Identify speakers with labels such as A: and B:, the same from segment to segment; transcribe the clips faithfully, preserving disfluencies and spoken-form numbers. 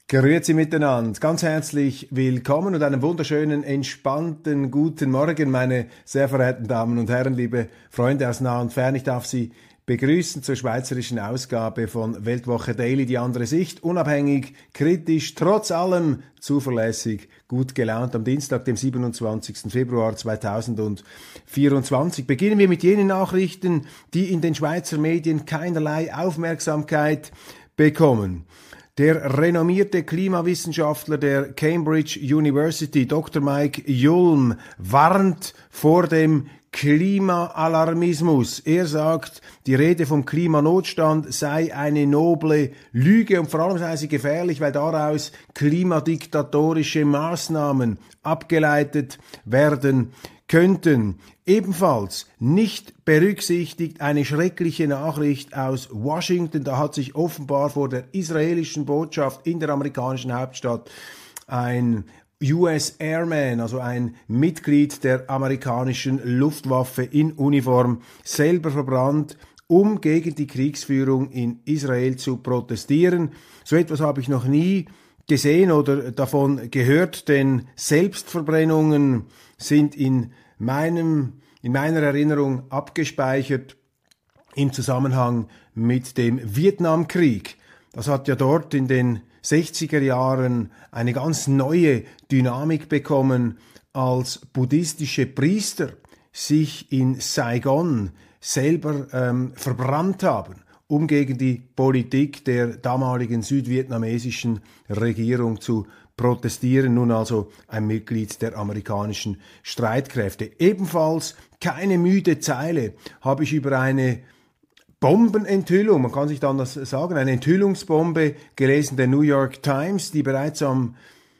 A: Grüezi miteinander, ganz herzlich willkommen und einen wunderschönen, entspannten guten Morgen, meine sehr verehrten Damen und Herren, liebe Freunde aus nah und fern. Ich darf Sie begrüßen zur schweizerischen Ausgabe von Weltwoche Daily, die andere Sicht, unabhängig, kritisch, trotz allem zuverlässig, gut gelaunt am Dienstag, dem siebenundzwanzigsten Februar zweitausendvierundzwanzig. Beginnen wir mit jenen Nachrichten, die in den Schweizer Medien keinerlei Aufmerksamkeit bekommen. Der renommierte Klimawissenschaftler der Cambridge University, Doktor Mike Yulm, warnt vor dem Klimaalarmismus. Er sagt, die Rede vom Klimanotstand sei eine noble Lüge und vor allem sei sie gefährlich, weil daraus klimadiktatorische Maßnahmen abgeleitet werden könnten. Ebenfalls nicht berücksichtigt eine schreckliche Nachricht aus Washington. Da hat sich offenbar vor der israelischen Botschaft in der amerikanischen Hauptstadt ein U S Airman, also ein Mitglied der amerikanischen Luftwaffe in Uniform, selber verbrannt, um gegen die Kriegsführung in Israel zu protestieren. So etwas habe ich noch nie gesehen oder davon gehört, denn Selbstverbrennungen sind in meinem, in meiner Erinnerung abgespeichert im Zusammenhang mit dem Vietnamkrieg. Das hat ja dort in den sechziger Jahren eine ganz neue Dynamik bekommen, als buddhistische Priester sich in Saigon selber ähm, verbrannt haben, um gegen die Politik der damaligen südvietnamesischen Regierung zu protestieren, nun also ein Mitglied der amerikanischen Streitkräfte. Ebenfalls keine müde Zeile habe ich über eine Bombenenthüllung, man kann sich dann das sagen, eine Enthüllungsbombe gelesen der New York Times, die bereits am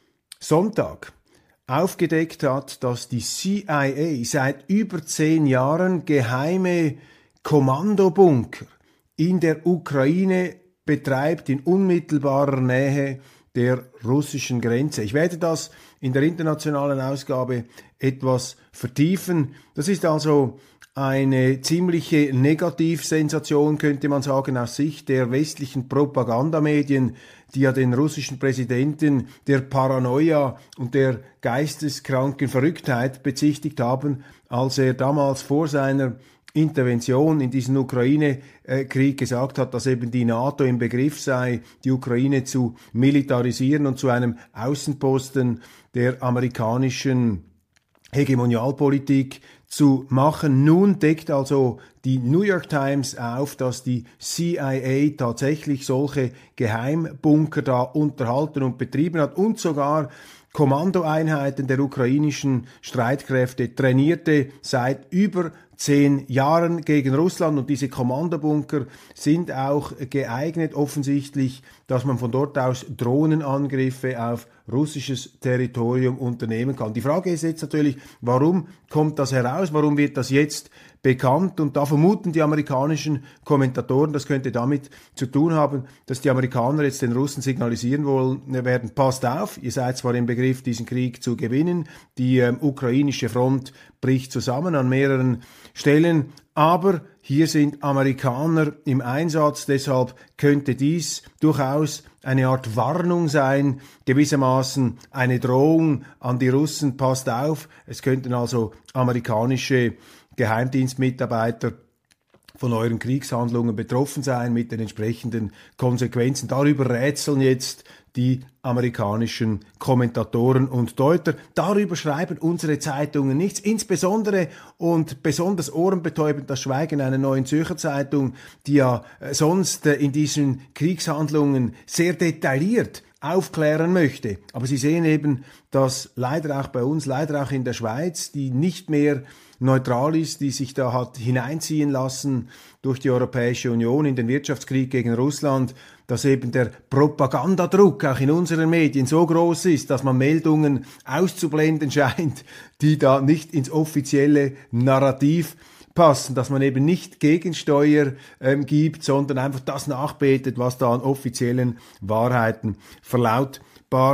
A: Sonntag aufgedeckt hat, dass die C I A seit über zehn Jahren geheime Kommandobunker in der Ukraine betreibt, in unmittelbarer Nähe der russischen Grenze. Ich werde das in der internationalen Ausgabe etwas vertiefen. Das ist also eine ziemliche Negativsensation, könnte man sagen, aus Sicht der westlichen Propagandamedien, die ja den russischen Präsidenten der Paranoia und der geisteskranken Verrücktheit bezichtigt haben, als er damals vor seiner Intervention in diesen Ukraine-Krieg gesagt hat, dass eben die NATO im Begriff sei, die Ukraine zu militarisieren und zu einem Außenposten der amerikanischen Hegemonialpolitik zu machen. Nun deckt also die New York Times auf, dass die C I A tatsächlich solche Geheimbunker da unterhalten und betrieben hat und sogar Kommandoeinheiten der ukrainischen Streitkräfte trainierte seit über zehn Jahren gegen Russland, und diese Kommandobunker sind auch geeignet offensichtlich, dass man von dort aus Drohnenangriffe auf russisches Territorium unternehmen kann. Die Frage ist jetzt natürlich, warum kommt das heraus? Warum wird das jetzt bekannt? Und da vermuten die amerikanischen Kommentatoren, das könnte damit zu tun haben, dass die Amerikaner jetzt den Russen signalisieren wollen werden, passt auf, ihr seid zwar im Begriff, diesen Krieg zu gewinnen, die ähm, ukrainische Front bricht zusammen an mehreren Stellen, aber hier sind Amerikaner im Einsatz, deshalb könnte dies durchaus eine Art Warnung sein, gewissermaßen eine Drohung an die Russen, passt auf, es könnten also amerikanische Geheimdienstmitarbeiter von euren Kriegshandlungen betroffen sein mit den entsprechenden Konsequenzen. Darüber rätseln jetzt die amerikanischen Kommentatoren und Deuter. Darüber schreiben unsere Zeitungen nichts. Insbesondere und besonders ohrenbetäubend das Schweigen einer Neuen Zürcher Zeitung, die ja sonst in diesen Kriegshandlungen sehr detailliert aufklären möchte. Aber Sie sehen eben, dass leider auch bei uns, leider auch in der Schweiz, die nicht mehr neutral ist, die sich da hat hineinziehen lassen durch die Europäische Union in den Wirtschaftskrieg gegen Russland, dass eben der Propagandadruck auch in unseren Medien so groß ist, dass man Meldungen auszublenden scheint, die da nicht ins offizielle Narrativ passen, dass man eben nicht Gegensteuer ähm, gibt, sondern einfach das nachbetet, was da an offiziellen Wahrheiten verlautbart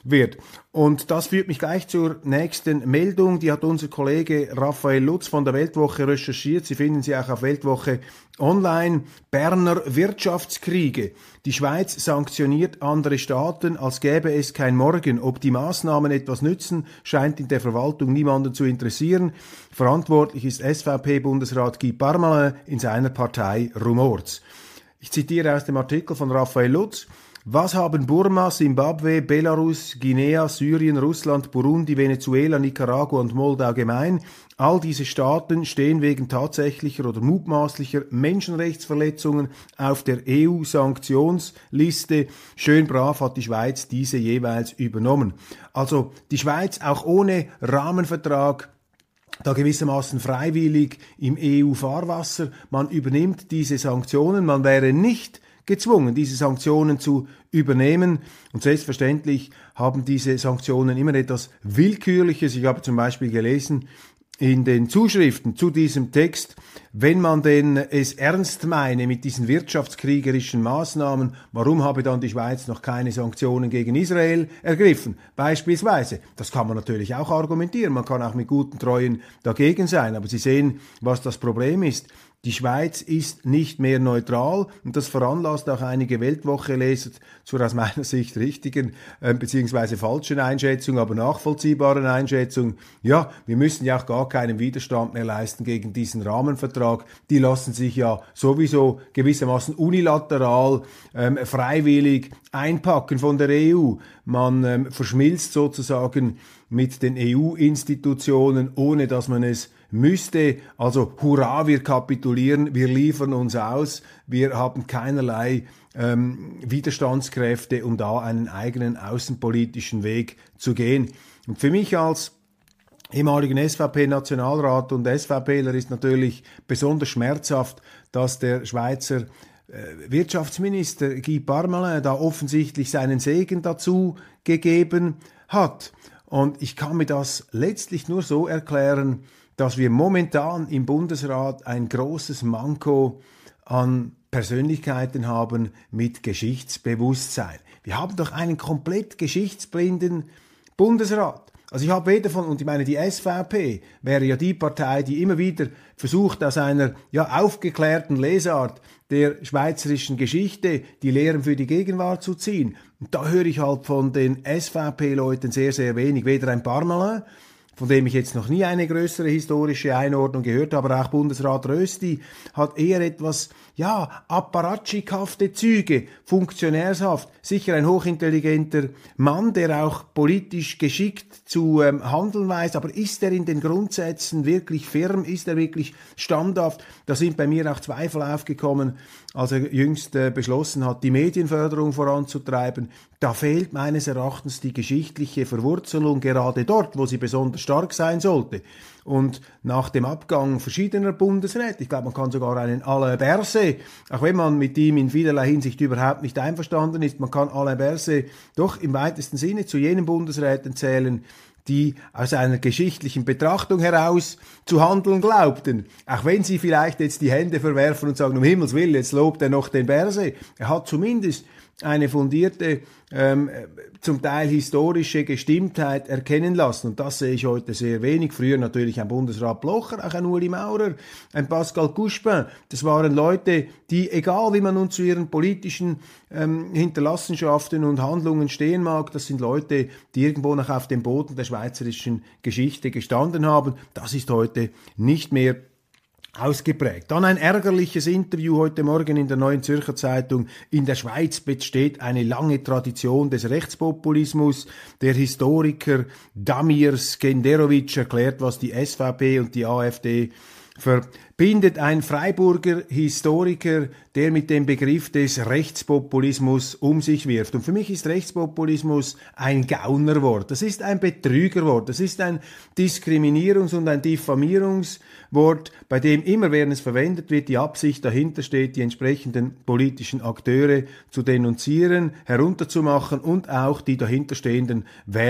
A: wird. Und das führt mich gleich zur nächsten Meldung. Die hat unser Kollege Raphael Lutz von der Weltwoche recherchiert. Sie finden sie auch auf Weltwoche online. Berner Wirtschaftskriege. Die Schweiz sanktioniert andere Staaten, als gäbe es kein Morgen. Ob die Maßnahmen etwas nützen, scheint in der Verwaltung niemanden zu interessieren. Verantwortlich ist S V P-Bundesrat Guy Parmelin, in seiner Partei rumort's. Ich zitiere aus dem Artikel von Raphael Lutz. Was haben Burma, Simbabwe, Belarus, Guinea, Syrien, Russland, Burundi, Venezuela, Nicaragua und Moldau gemein? All diese Staaten stehen wegen tatsächlicher oder mutmaßlicher Menschenrechtsverletzungen auf der E U-Sanktionsliste. Schön brav hat die Schweiz diese jeweils übernommen. Also die Schweiz auch ohne Rahmenvertrag, da gewissermaßen freiwillig im E U-Fahrwasser. Man übernimmt diese Sanktionen, man wäre nicht gezwungen, diese Sanktionen zu übernehmen. Und selbstverständlich haben diese Sanktionen immer etwas Willkürliches. Ich habe zum Beispiel gelesen in den Zuschriften zu diesem Text, wenn man denn es ernst meine mit diesen wirtschaftskriegerischen Maßnahmen, warum habe dann die Schweiz noch keine Sanktionen gegen Israel ergriffen? Beispielsweise. Das kann man natürlich auch argumentieren. Man kann auch mit guten Treuen dagegen sein. Aber Sie sehen, was das Problem ist. Die Schweiz ist nicht mehr neutral und das veranlasst auch einige Weltwoche-Leser zur aus meiner Sicht richtigen äh, bzw. falschen Einschätzung, aber nachvollziehbaren Einschätzung. Ja, wir müssen ja auch gar keinen Widerstand mehr leisten gegen diesen Rahmenvertrag. Die lassen sich ja sowieso gewissermaßen unilateral, ähm, freiwillig einpacken von der E U. Man ähm, verschmilzt sozusagen mit den E U-Institutionen, ohne dass man es müsste. Also hurra, wir kapitulieren, wir liefern uns aus, wir haben keinerlei ähm, Widerstandskräfte, um da einen eigenen außenpolitischen Weg zu gehen. Und für mich als ehemaligen S V P-Nationalrat und SVPler ist natürlich besonders schmerzhaft, dass der Schweizer Wirtschaftsminister Guy Parmelin da offensichtlich seinen Segen dazu gegeben hat. Und ich kann mir das letztlich nur so erklären, dass wir momentan im Bundesrat ein großes Manko an Persönlichkeiten haben mit Geschichtsbewusstsein. Wir haben doch einen komplett geschichtsblinden Bundesrat. Also ich habe weder von, und ich meine, die S V P wäre ja die Partei, die immer wieder versucht, aus einer ja aufgeklärten Lesart der schweizerischen Geschichte die Lehren für die Gegenwart zu ziehen. Und da höre ich halt von den S V P-Leuten sehr, sehr wenig. Weder ein Parmelin, von dem ich jetzt noch nie eine größere historische Einordnung gehört habe, aber auch Bundesrat Rösti hat eher etwas, ja, apparatschickhafte Züge, funktionärshaft, sicher ein hochintelligenter Mann, der auch politisch geschickt zu ähm, handeln weiß, aber ist er in den Grundsätzen wirklich firm, ist er wirklich standhaft? Da sind bei mir auch Zweifel aufgekommen, als er jüngst äh, beschlossen hat, die Medienförderung voranzutreiben. Da fehlt meines Erachtens die geschichtliche Verwurzelung gerade dort, wo sie besonders stark sein sollte. Und nach dem Abgang verschiedener Bundesräte, ich glaube, man kann sogar einen Alain Berset, auch wenn man mit ihm in vielerlei Hinsicht überhaupt nicht einverstanden ist, man kann Alain Berset doch im weitesten Sinne zu jenen Bundesräten zählen, die aus einer geschichtlichen Betrachtung heraus zu handeln glaubten. Auch wenn sie vielleicht jetzt die Hände verwerfen und sagen, um Himmels Willen, jetzt lobt er noch den Berset. Er hat zumindest eine fundierte, ähm, zum Teil historische Gestimmtheit erkennen lassen. Und das sehe ich heute sehr wenig. Früher natürlich ein Bundesrat Blocher, auch ein Ueli Maurer, ein Pascal Couchepin. Das waren Leute, die, egal wie man nun zu ihren politischen ähm, Hinterlassenschaften und Handlungen stehen mag, das sind Leute, die irgendwo noch auf dem Boden der schweizerischen Geschichte gestanden haben. Das ist heute nicht mehr ausgeprägt. Dann ein ärgerliches Interview heute Morgen in der Neuen Zürcher Zeitung. In der Schweiz besteht eine lange Tradition des Rechtspopulismus. Der Historiker Damir Skenderovic erklärt, was die S V P und die AfD verbindet. Ein Freiburger Historiker, der mit dem Begriff des Rechtspopulismus um sich wirft. Und für mich ist Rechtspopulismus ein Gaunerwort. Das ist ein Betrügerwort. Das ist ein Diskriminierungs- und ein Diffamierungswort, bei dem immer, während es verwendet wird, die Absicht dahinter steht, die entsprechenden politischen Akteure zu denunzieren, herunterzumachen und auch die dahinterstehenden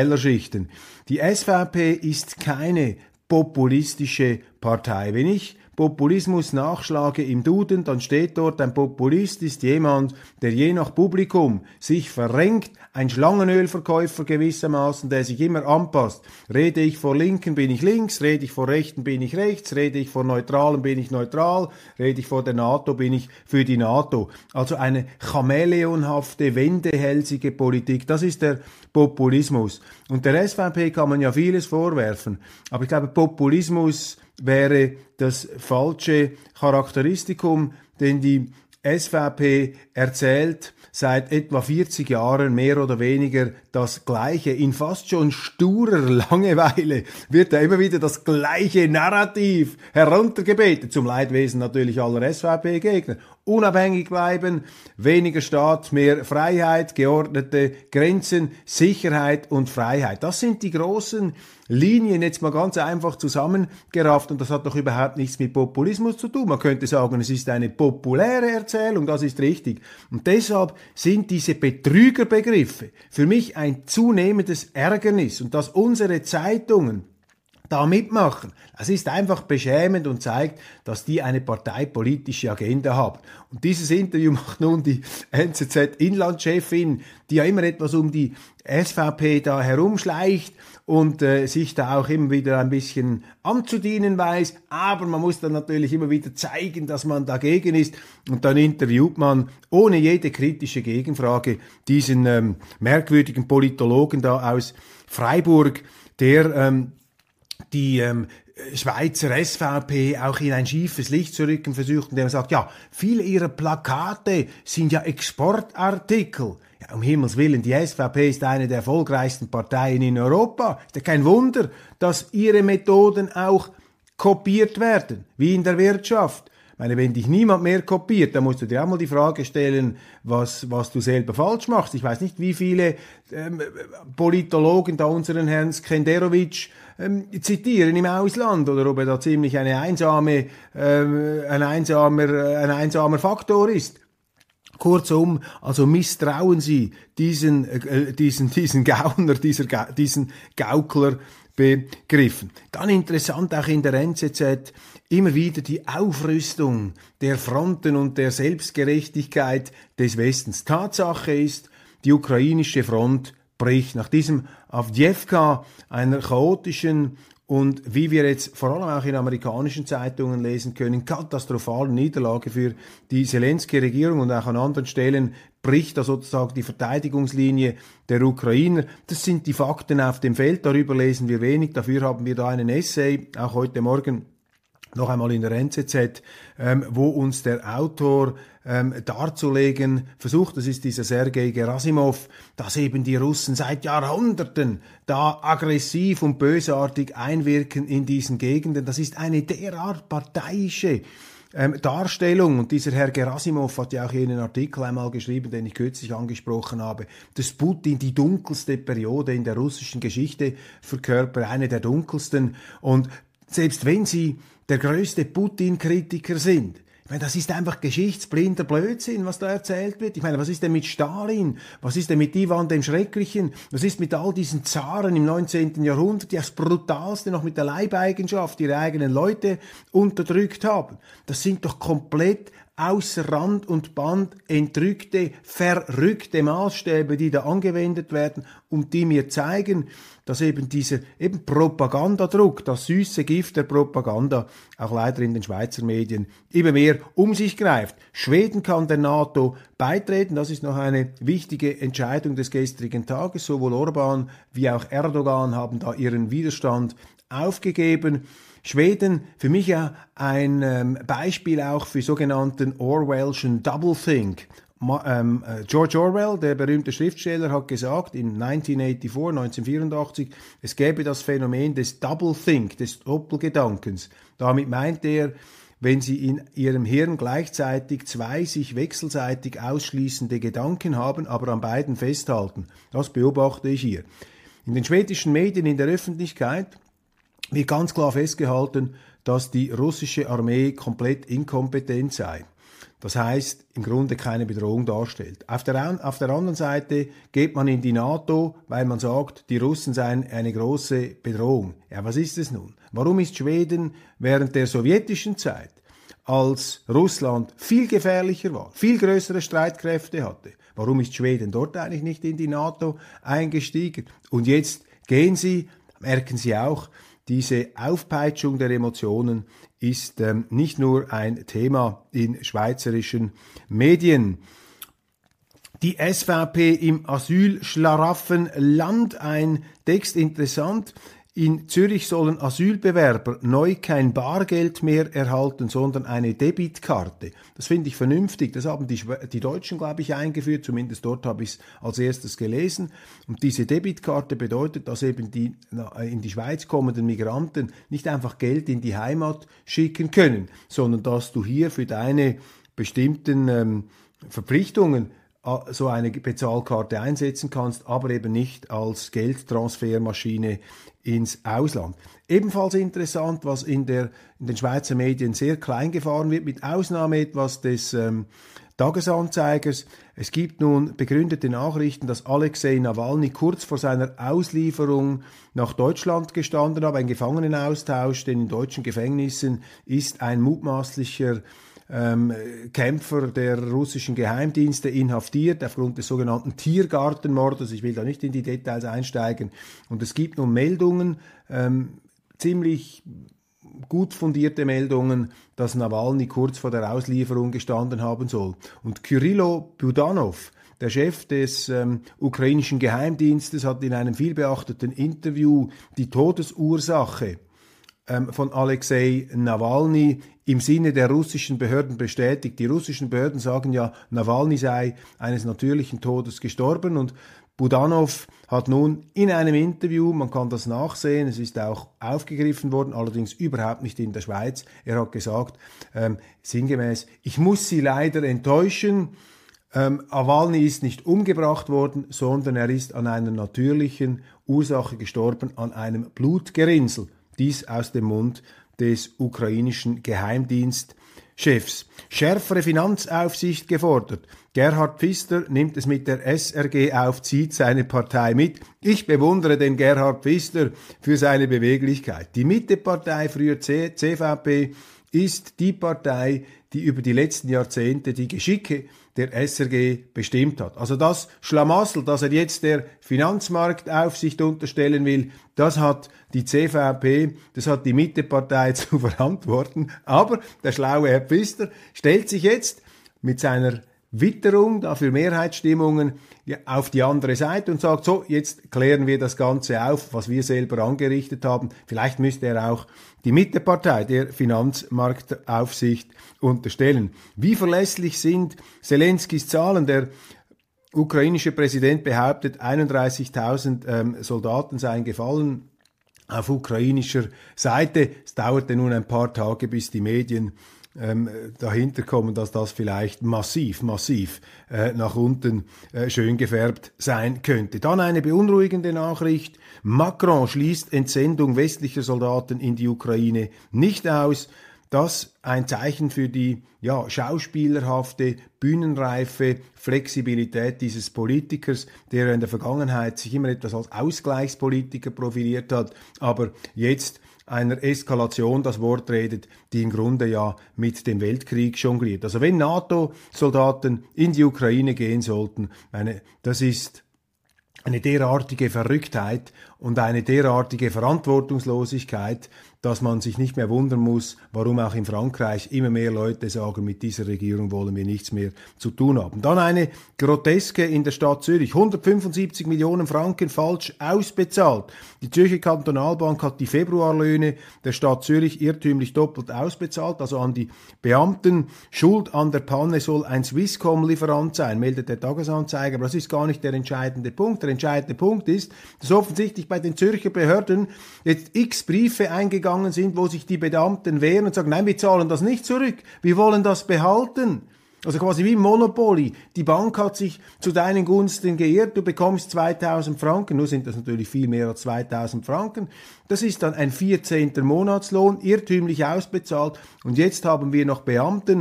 A: Wählerschichten. Die S V P ist keine populistische Partei. Wenn ich Populismus nachschlage im Duden, dann steht dort, ein Populist ist jemand, der je nach Publikum sich verrenkt, ein Schlangenölverkäufer gewissermaßen, der sich immer anpasst. Rede ich vor Linken, bin ich links, rede ich vor Rechten, bin ich rechts, rede ich vor Neutralen, bin ich neutral, rede ich vor der NATO, bin ich für die NATO. Also eine chamäleonhafte, wendehälsige Politik, das ist der Populismus. Und der S V P kann man ja vieles vorwerfen, aber ich glaube, Populismus wäre das falsche Charakteristikum, denn die S V P erzählt seit etwa vierzig Jahren mehr oder weniger das Gleiche. In fast schon sturer Langeweile wird da immer wieder das gleiche Narrativ heruntergebetet, zum Leidwesen natürlich aller S V P-Gegner. Unabhängig bleiben, weniger Staat, mehr Freiheit, geordnete Grenzen, Sicherheit und Freiheit. Das sind die großen Linien, jetzt mal ganz einfach zusammengerafft, und das hat doch überhaupt nichts mit Populismus zu tun. Man könnte sagen, es ist eine populäre Erzählung, das ist richtig. Und deshalb sind diese Betrügerbegriffe für mich ein zunehmendes Ärgernis, und dass unsere Zeitungen da mitmachen, das ist einfach beschämend und zeigt, dass die eine parteipolitische Agenda haben. Und dieses Interview macht nun die N Z Z-Inlandchefin, die ja immer etwas um die S V P da herumschleicht und äh, sich da auch immer wieder ein bisschen anzudienen weiß, aber man muss dann natürlich immer wieder zeigen, dass man dagegen ist, und dann interviewt man ohne jede kritische Gegenfrage diesen ähm, merkwürdigen Politologen da aus Freiburg, der ähm, die ähm, Schweizer S V P auch in ein schiefes Licht zu rücken versucht, indem er sagt, ja, viele ihrer Plakate sind ja Exportartikel. Ja, um Himmels Willen, die S V P ist eine der erfolgreichsten Parteien in Europa. Ist ja kein Wunder, dass ihre Methoden auch kopiert werden, wie in der Wirtschaft. Ich meine, wenn dich niemand mehr kopiert, dann musst du dir auch mal die Frage stellen, was, was du selber falsch machst. Ich weiß nicht, wie viele ähm, Politologen da unseren Herrn Skenderovic ähm, zitieren im Ausland, oder ob er da ziemlich eine einsame, ähm, ein einsamer, ein einsamer Faktor ist. Kurzum, also misstrauen Sie diesen, äh, diesen, diesen Gauner, dieser, diesen Gaukler begriffen. Dann interessant auch in der N Z Z immer wieder die Aufrüstung der Fronten und der Selbstgerechtigkeit des Westens. Tatsache ist, die ukrainische Front bricht nach diesem Awdijiwka, einer chaotischen und, wie wir jetzt vor allem auch in amerikanischen Zeitungen lesen können, katastrophalen Niederlage für die Zelensky-Regierung, und auch an anderen Stellen bricht da sozusagen die Verteidigungslinie der Ukrainer. Das sind die Fakten auf dem Feld, darüber lesen wir wenig, dafür haben wir da einen Essay, auch heute Morgen noch einmal in der N Z Z, ähm, wo uns der Autor ähm, darzulegen versucht, das ist dieser Sergei Gerasimov, dass eben die Russen seit Jahrhunderten da aggressiv und bösartig einwirken in diesen Gegenden. Das ist eine derart parteiische ähm, Darstellung, und dieser Herr Gerasimov hat ja auch jenen Artikel einmal geschrieben, den ich kürzlich angesprochen habe, dass Putin die dunkelste Periode in der russischen Geschichte verkörpert, eine der dunkelsten, und selbst wenn sie der größte Putin-Kritiker sind. Ich meine, das ist einfach geschichtsblinder Blödsinn, was da erzählt wird. Ich meine, was ist denn mit Stalin? Was ist denn mit Iwan dem Schrecklichen? Was ist mit all diesen Zaren im neunzehnten Jahrhundert, die das Brutalste noch mit der Leibeigenschaft ihre eigenen Leute unterdrückt haben? Das sind doch komplett außer Rand und Band entrückte, verrückte Maßstäbe, die da angewendet werden und die mir zeigen, dass eben dieser eben Propagandadruck, das süße Gift der Propaganda, auch leider in den Schweizer Medien immer mehr um sich greift. Schweden kann der NATO beitreten, das ist noch eine wichtige Entscheidung des gestrigen Tages. Sowohl Orban wie auch Erdogan haben da ihren Widerstand aufgegeben. Schweden, für mich ja ein ähm, Beispiel auch für sogenannten Orwellschen Doublethink. Ma, ähm, äh, George Orwell, der berühmte Schriftsteller, hat gesagt in neunzehnhundertvierundachtzig, es gäbe das Phänomen des Doublethink, des Doppelgedankens. Damit meint er, wenn Sie in Ihrem Hirn gleichzeitig zwei sich wechselseitig ausschließende Gedanken haben, aber an beiden festhalten. Das beobachte ich hier. In den schwedischen Medien, in der Öffentlichkeit, wird ganz klar festgehalten, dass die russische Armee komplett inkompetent sei. das heißt im Grunde keine Bedrohung darstellt. Auf der, auf der anderen Seite geht man in die NATO, weil man sagt, die Russen seien eine große Bedrohung. Ja, was ist es nun? Warum ist Schweden während der sowjetischen Zeit, als Russland viel gefährlicher war, viel größere Streitkräfte hatte, warum ist Schweden dort eigentlich nicht in die NATO eingestiegen? Und jetzt gehen sie, merken sie auch, diese Aufpeitschung der Emotionen ist ähm, nicht nur ein Thema in schweizerischen Medien. Die S V P im Asylschlaraffenland, ein Text interessant. In Zürich sollen Asylbewerber neu kein Bargeld mehr erhalten, sondern eine Debitkarte. Das finde ich vernünftig. Das haben die, die Deutschen, glaube ich, eingeführt. Zumindest dort habe ich es als erstes gelesen. Und diese Debitkarte bedeutet, dass eben die in die Schweiz kommenden Migranten nicht einfach Geld in die Heimat schicken können, sondern dass du hier für deine bestimmten ähm, Verpflichtungen so eine Bezahlkarte einsetzen kannst, aber eben nicht als Geldtransfermaschine ins Ausland. Ebenfalls interessant, was in, der, in den Schweizer Medien sehr klein gefahren wird, mit Ausnahme etwas des ähm, Tagesanzeigers. Es gibt nun begründete Nachrichten, dass Alexei Nawalny kurz vor seiner Auslieferung nach Deutschland gestanden hat, ein Gefangenenaustausch, denn in deutschen Gefängnissen ist ein mutmaßlicher Ähm, Kämpfer der russischen Geheimdienste inhaftiert aufgrund des sogenannten Tiergartenmordes. Ich will da nicht in die Details einsteigen. Und es gibt nun Meldungen, ähm, ziemlich gut fundierte Meldungen, dass Nawalny kurz vor der Auslieferung gestanden haben soll. Und Kyrylo Budanov, der Chef des ähm, ukrainischen Geheimdienstes, hat in einem vielbeachteten Interview die Todesursache ähm, von Alexei Nawalny im Sinne der russischen Behörden bestätigt. Die russischen Behörden sagen ja, Nawalny sei eines natürlichen Todes gestorben, und Budanov hat nun in einem Interview, man kann das nachsehen, es ist auch aufgegriffen worden, allerdings überhaupt nicht in der Schweiz, er hat gesagt, ähm, sinngemäß, ich muss Sie leider enttäuschen, ähm, Nawalny ist nicht umgebracht worden, sondern er ist an einer natürlichen Ursache gestorben, an einem Blutgerinnsel. Dies aus dem Mund des ukrainischen Geheimdienstchefs. Schärfere Finanzaufsicht gefordert. Gerhard Pfister nimmt es mit der S R G auf, zieht seine Partei mit. Ich bewundere den Gerhard Pfister für seine Beweglichkeit. Die Mittepartei, früher C V P, ist die Partei, die über die letzten Jahrzehnte die Geschicke der S R G bestimmt hat. Also das Schlamassel, das er jetzt der Finanzmarktaufsicht unterstellen will, das hat die C V P, das hat die Mittepartei zu verantworten. Aber der schlaue Herr Pfister stellt sich jetzt mit seiner Witterung, dafür Mehrheitsstimmungen, ja, auf die andere Seite und sagt, so, jetzt klären wir das Ganze auf, was wir selber angerichtet haben. Vielleicht müsste er auch die Mittepartei der Finanzmarktaufsicht unterstellen. Wie verlässlich sind Zelenskys Zahlen? Der ukrainische Präsident behauptet, einunddreißigtausend ähm, Soldaten seien gefallen auf ukrainischer Seite. Es dauerte nun ein paar Tage, bis die Medien ähm, dahinter kommen, dass das vielleicht massiv, massiv äh, nach unten äh, schön gefärbt sein könnte. Dann eine beunruhigende Nachricht. Macron schließt Entsendung westlicher Soldaten in die Ukraine nicht aus. Das ein Zeichen für die ja, schauspielerhafte, bühnenreife Flexibilität dieses Politikers, der in der Vergangenheit sich immer etwas als Ausgleichspolitiker profiliert hat, aber jetzt einer Eskalation das Wort redet, die im Grunde ja mit dem Weltkrieg jongliert. Also wenn NATO-Soldaten in die Ukraine gehen sollten, meine, das ist eine derartige Verrücktheit und eine derartige Verantwortungslosigkeit, dass man sich nicht mehr wundern muss, warum auch in Frankreich immer mehr Leute sagen, mit dieser Regierung wollen wir nichts mehr zu tun haben. Dann eine Groteske in der Stadt Zürich. hundertfünfundsiebzig Millionen Franken falsch ausbezahlt. Die Zürcher Kantonalbank hat die Februarlöhne der Stadt Zürich irrtümlich doppelt ausbezahlt, also an die Beamten. Schuld an der Panne soll ein Swisscom-Lieferant sein, meldet der Tagesanzeiger. Aber das ist gar nicht der entscheidende Punkt. Der entscheidende Punkt ist, dass offensichtlich bei den Zürcher Behörden jetzt x Briefe eingegangen sind, wo sich die Beamten wehren und sagen, nein, wir zahlen das nicht zurück, wir wollen das behalten. Also quasi wie Monopoly. Die Bank hat sich zu deinen Gunsten geirrt, du bekommst zweitausend Franken, nur sind das natürlich viel mehr als zweitausend Franken. Das ist dann ein vierzehnter Monatslohn, irrtümlich ausbezahlt, und jetzt haben wir noch Beamten,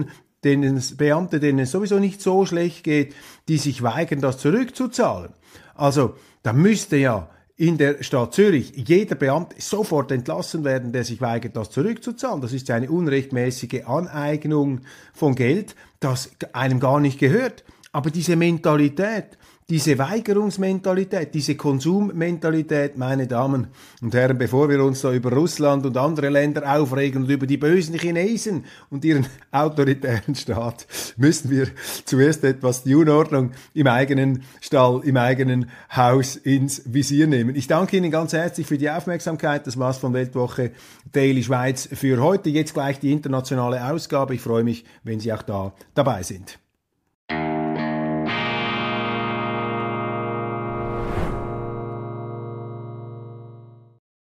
A: denen es, Beamte, denen es sowieso nicht so schlecht geht, die sich weigern, das zurückzuzahlen. Also, da müsste ja in der Stadt Zürich jeder Beamte sofort entlassen werden, der sich weigert, das zurückzuzahlen. Das ist eine unrechtmäßige Aneignung von Geld, das einem gar nicht gehört. Aber diese Mentalität, diese Weigerungsmentalität, diese Konsummentalität, meine Damen und Herren, bevor wir uns da über Russland und andere Länder aufregen und über die bösen Chinesen und ihren autoritären Staat, müssen wir zuerst etwas die Unordnung im eigenen Stall, im eigenen Haus ins Visier nehmen. Ich danke Ihnen ganz herzlich für die Aufmerksamkeit. Das war's von Weltwoche Daily Schweiz für heute. Jetzt gleich die internationale Ausgabe. Ich freue mich, wenn Sie auch da dabei sind.